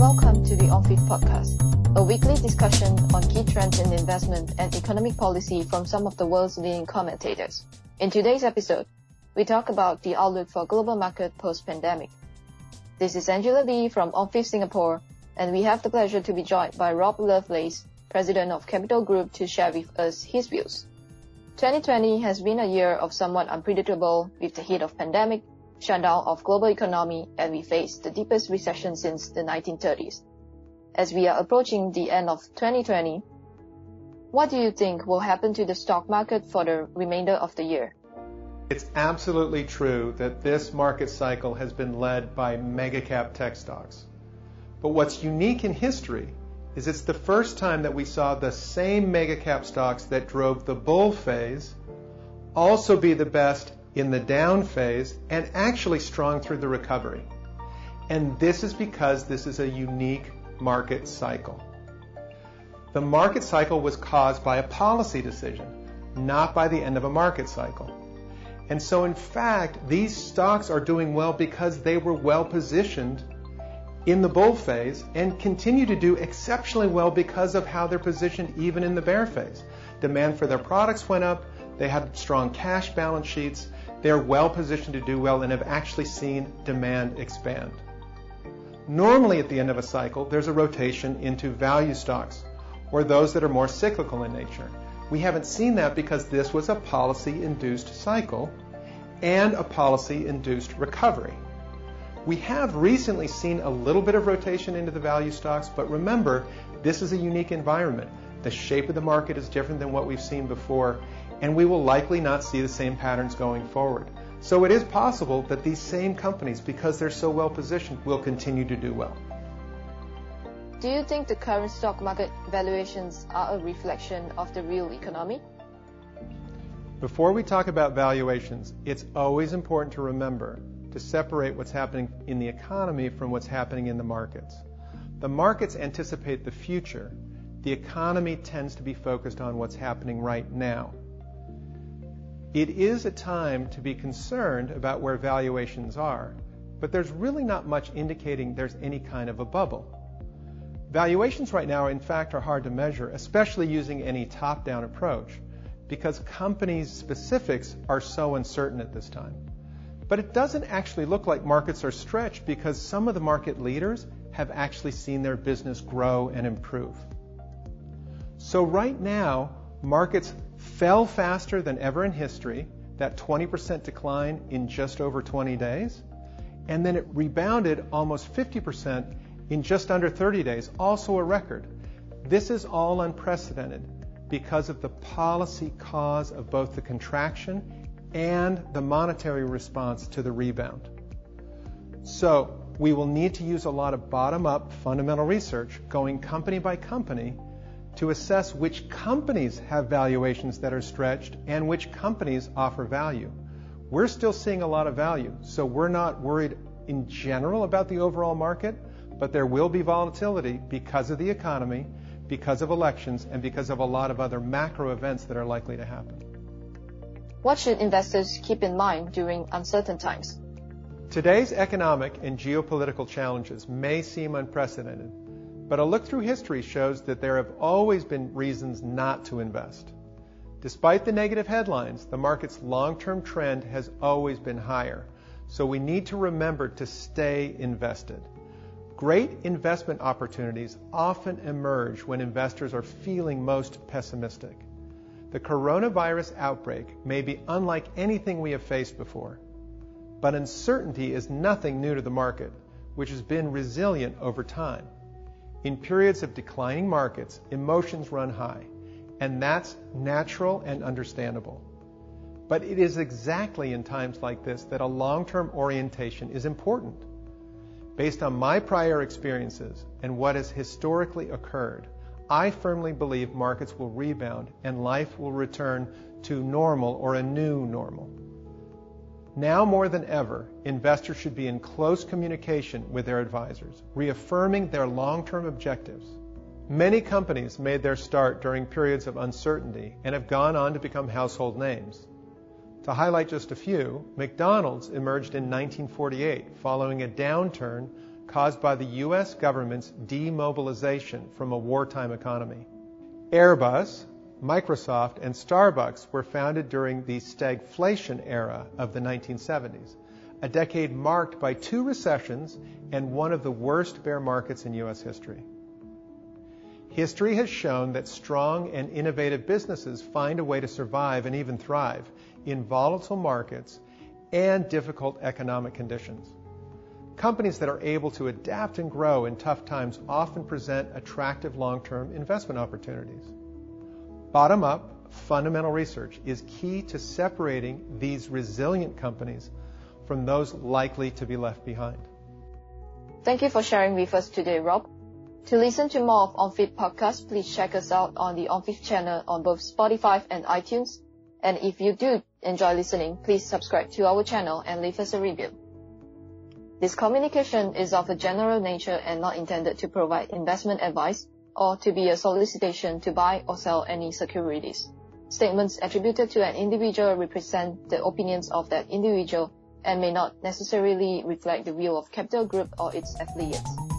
Welcome to the On-Fifth Podcast, a weekly discussion on key trends in investment and economic policy from some of the world's leading commentators. In today's episode, we talk about the outlook for global market post-pandemic. This is Angela Lee from On-Fifth Singapore, and we have the pleasure to be joined by Rob Lovelace, President of Capital Group, to share with us his views. 2020 has been a year of somewhat unpredictable with the hit of pandemic, shutdown of global economy, and we face the deepest recession since the 1930s. As we are approaching the end of 2020, what do you think will happen to the stock market for the remainder of the year? It's absolutely true that this market cycle has been led by mega-cap tech stocks. But what's unique in history is it's the first time that we saw the same mega-cap stocks that drove the bull phase also be the best in the down phase and actually strong through the recovery. And this is because this is a unique market cycle. The market cycle was caused by a policy decision, not by the end of a market cycle. And so in fact, these stocks are doing well because they were well positioned in the bull phase and continue to do exceptionally well because of how they're positioned even in the bear phase. Demand for their products went up, they had strong cash balance sheets, they're well positioned to do well and have actually seen demand expand. Normally at the end of a cycle, there's a rotation into value stocks or those that are more cyclical in nature. We haven't seen that because this was a policy-induced cycle and a policy-induced recovery. We have recently seen a little bit of rotation into the value stocks, but remember, this is a unique environment. The shape of the market is different than what we've seen before, and we will likely not see the same patterns going forward. So it is possible that these same companies, because they're so well positioned, will continue to do well. Do you think the current stock market valuations are a reflection of the real economy? Before we talk about valuations, it's always important to remember to separate what's happening in the economy from what's happening in the markets. The markets anticipate the future. The economy tends to be focused on what's happening right now. It is a time to be concerned about where valuations are, but there's really not much indicating there's any kind of a bubble. Valuations right now, in fact, are hard to measure, especially using any top-down approach, because companies' specifics are so uncertain at this time. But it doesn't actually look like markets are stretched because some of the market leaders have actually seen their business grow and improve. So right now, markets fell faster than ever in history, that 20% decline in just over 20 days, and then it rebounded almost 50% in just under 30 days, also a record. This is all unprecedented because of the policy cause of both the contraction and the monetary response to the rebound. So we will need to use a lot of bottom-up fundamental research, going company by company, to assess which companies have valuations that are stretched and which companies offer value. We're still seeing a lot of value, so we're not worried in general about the overall market, but there will be volatility because of the economy, because of elections, and because of a lot of other macro events that are likely to happen. What should investors keep in mind during uncertain times? Today's economic and geopolitical challenges may seem unprecedented, but a look through history shows that there have always been reasons not to invest. Despite the negative headlines, the market's long-term trend has always been higher, so we need to remember to stay invested. Great investment opportunities often emerge when investors are feeling most pessimistic. The coronavirus outbreak may be unlike anything we have faced before, but uncertainty is nothing new to the market, which has been resilient over time. In periods of declining markets, emotions run high, and that's natural and understandable. But it is exactly in times like this that a long-term orientation is important. Based on my prior experiences and what has historically occurred, I firmly believe markets will rebound and life will return to normal or a new normal. Now more than ever, investors should be in close communication with their advisors, reaffirming their long-term objectives. Many companies made their start during periods of uncertainty and have gone on to become household names. To highlight just a few, McDonald's emerged in 1948 following a downturn caused by the U.S. government's demobilization from a wartime economy. Airbus, Microsoft, and Starbucks were founded during the stagflation era of the 1970s, a decade marked by 2 recessions and one of the worst bear markets in U.S. history. History has shown that strong and innovative businesses find a way to survive and even thrive in volatile markets and difficult economic conditions. Companies that are able to adapt and grow in tough times often present attractive long-term investment opportunities. Bottom-up, fundamental research is key to separating these resilient companies from those likely to be left behind. Thank you for sharing with us today, Rob. To listen to more of OnFit podcasts, please check us out on the OnFit channel on both Spotify and iTunes. And if you do enjoy listening, please subscribe to our channel and leave us a review. This communication is of a general nature and not intended to provide investment advice or to be a solicitation to buy or sell any securities. Statements attributed to an individual represent the opinions of that individual and may not necessarily reflect the view of Capital Group or its affiliates.